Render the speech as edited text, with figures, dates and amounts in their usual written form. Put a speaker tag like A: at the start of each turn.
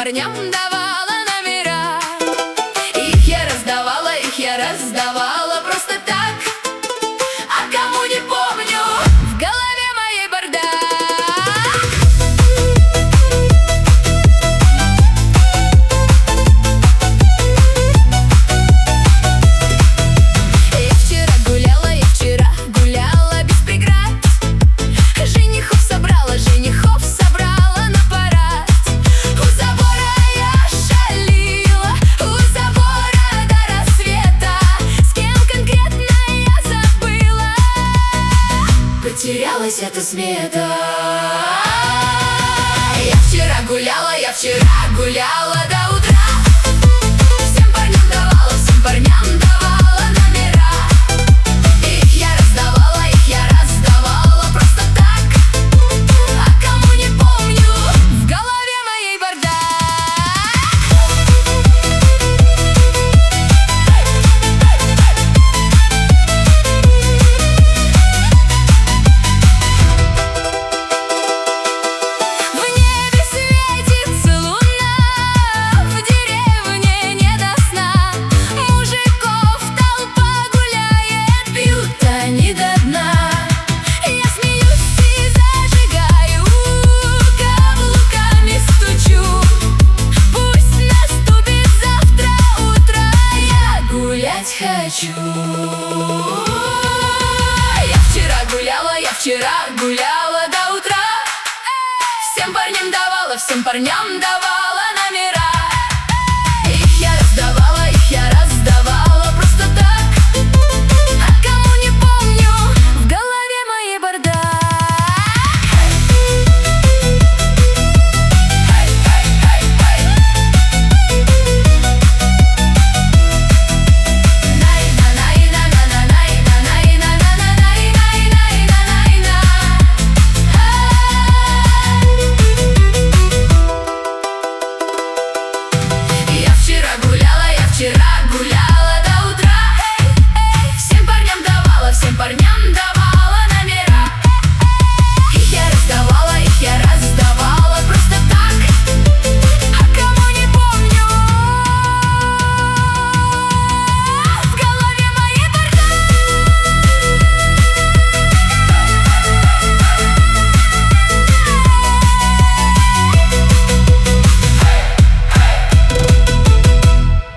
A: парням давала номера. Их я раздавала просто так. А кому не помню, в голове моей бардак. Я вчера гуляла без преград. Женихов собрала на парад. У забора я шалила, у забора до рассвета. С кем конкретно я забыла, потерялась эта смета. Я вчера гуляла до утра. Всем парням давала номера. Их я раздавала просто так. А кому не помню, в голове моей бардак. В небе светится луна, в деревне не до сна. Мужиков толпа гуляет, пьют они до дна. Я смеюсь и зажигаю, каблуками стучу. Пусть наступит завтра утро, я гулять хочу. Я вчера гуляла до утра. Всем парням давала